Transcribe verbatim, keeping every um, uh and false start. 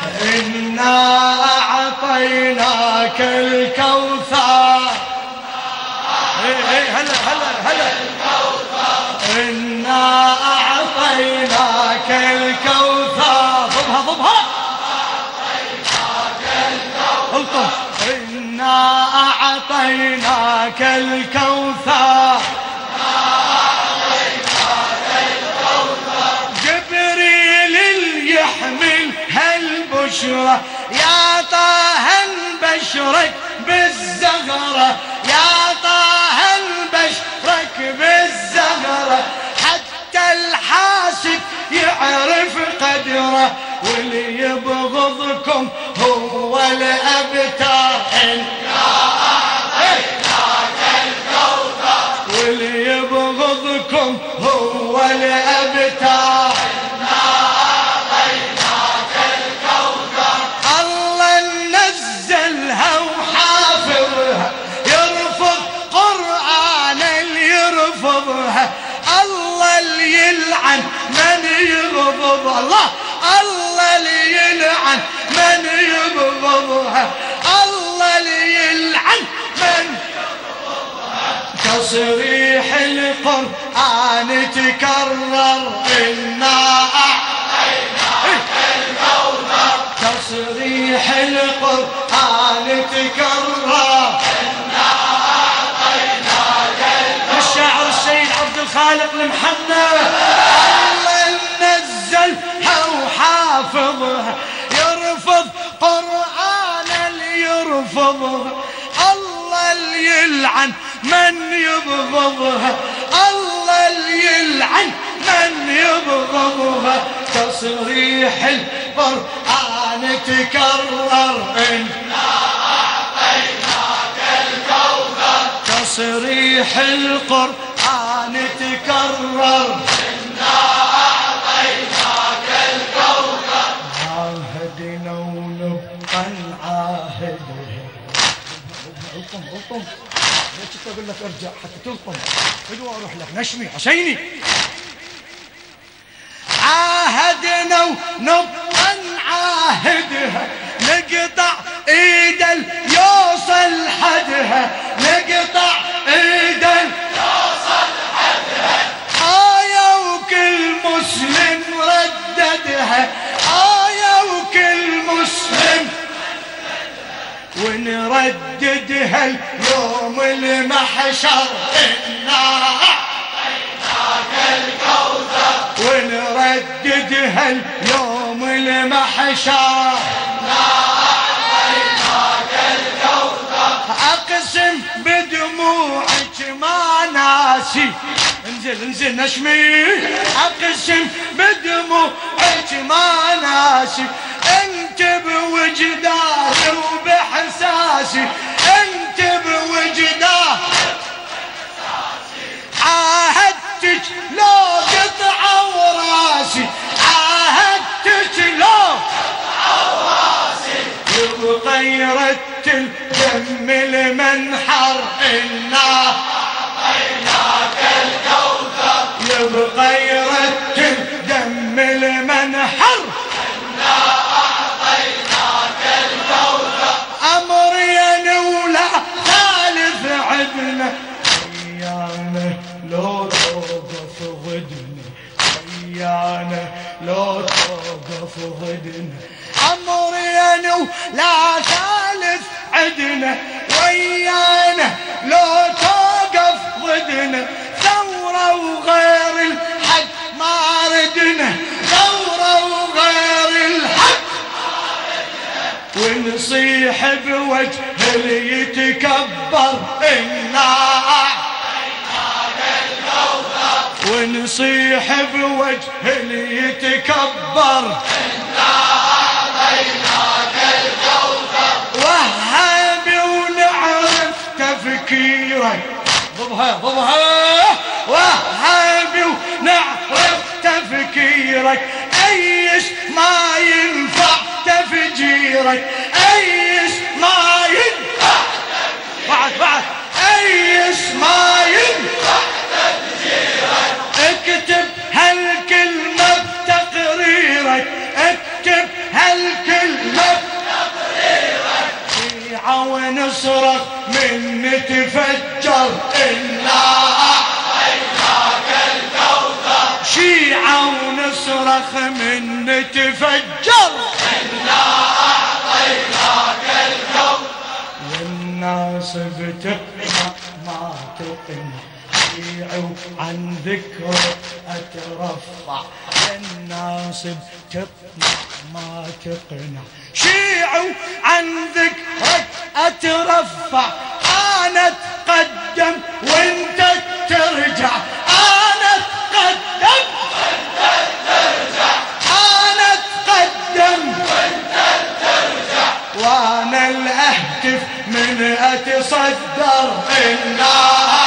إنا أعطيناك الكوثر. هلا هلا هلا. إنا أعطيناك الكوثر. ضبها ضبها. الطف. إنا أعطيناك الكوثر. جبريل يحمل هالبشرة يا طه بشرك بالزهرة، يا طه بشرك بالزهرة، حتى الحاسد يعرف قدره، واللي يبغضكم هو الأبتر. واللي يبغضكم هو الأبتر. الله نزلها وحافظها، يرفض قرآن اللي يرفضها، الله اللي يلعن من يغضب، الله الله اللي يلعن من يبغضها، الله اللي يلعن من يبغضها. تصريح القرآن تكرر، إنا أعطيناك الكوثر. تصريح القرآن تكرر، إنا أعطيناك الكوثر. الشاعر السيد عبد الخالق المحنى. الله نزلها وحافظها، يرفض قرآن اللي يرفضها، الله اللي يلعن من يبغضها، الله اللي يلعن من يبغضها. تصريح القرآن تكرر، إنا أعطيناك الكوثر. تصريح القرآن تكرر، إنا أعطيناك الكوثر. عاهدنا ونبقى نعاهد. الطم الطم ليش اقول لك ارجع حتى تلطم. بدو اروح لك نشمي حسيني. عاهدنا ونبقى نعاهدها، نقطع ايد يوصل حدها، نقطع ايد يوصل حدها. آية وكل مسلم رددها، آية وكل مسلم ونرددها اليوم المحشر. إنا أعطيناك الكوثر. ونرددها اليوم المحشر. إنا أعطيناك الكوثر. أقسم بدموعك ما ناسي. انزل انزل نشمي. أقسم بدموعك ما ناسي، انت بوجداني وبحساسي، انت بوجداني وبحساسي. عاهدتك لو قطع وراسي، عاهدتك لو قطع وراسي. يبقى يرتل دم المنحر، إنا أعطيناك الكوثر. يبقى يرتل دم المنحر، أمرين ولا ثالث عدنا، ويانا لو توقف ضدنا، ويانا لو توقف ضدنا. أمرين ولا ثالث عدنا، ويانا لو توقف ضدنا. ثورة وغير الحق ما ردنا، ثورة وغير الحق ونصيح بوجه اللي يتكبر. إنا أعطيناك الكوثر. ونصيح بوجه اللي يتكبر. إنا أعطيناك الكوثر. وهابي ونعرف تفكيرك. ضبها ضبها. وهابي ونعرف تفكيرك، أيش ما ينفع تفجيرك، أيش ما ينفع تفجيرك. بعد بعد أيش ما ينفع تفجيرك. اكتب هالكلمة بتقريرك، اكتب هالكلمة ونصرخ من نتفجر إنا أعطيناك الكوثر شيعة ونصرخ من نتفجر إنا أعطيناك الكوثر والناس بتقنع ما تقنع شيعوا عن ذكرك أترفع الناس بتقنع ما تقنع شيعوا عن ذكرك أترفع أنا أتقدم وانت ترجع أنا أتقدم وانت ترجع أنا أتقدم وانت ترجع وأنا الأهتف من أتصدر إنا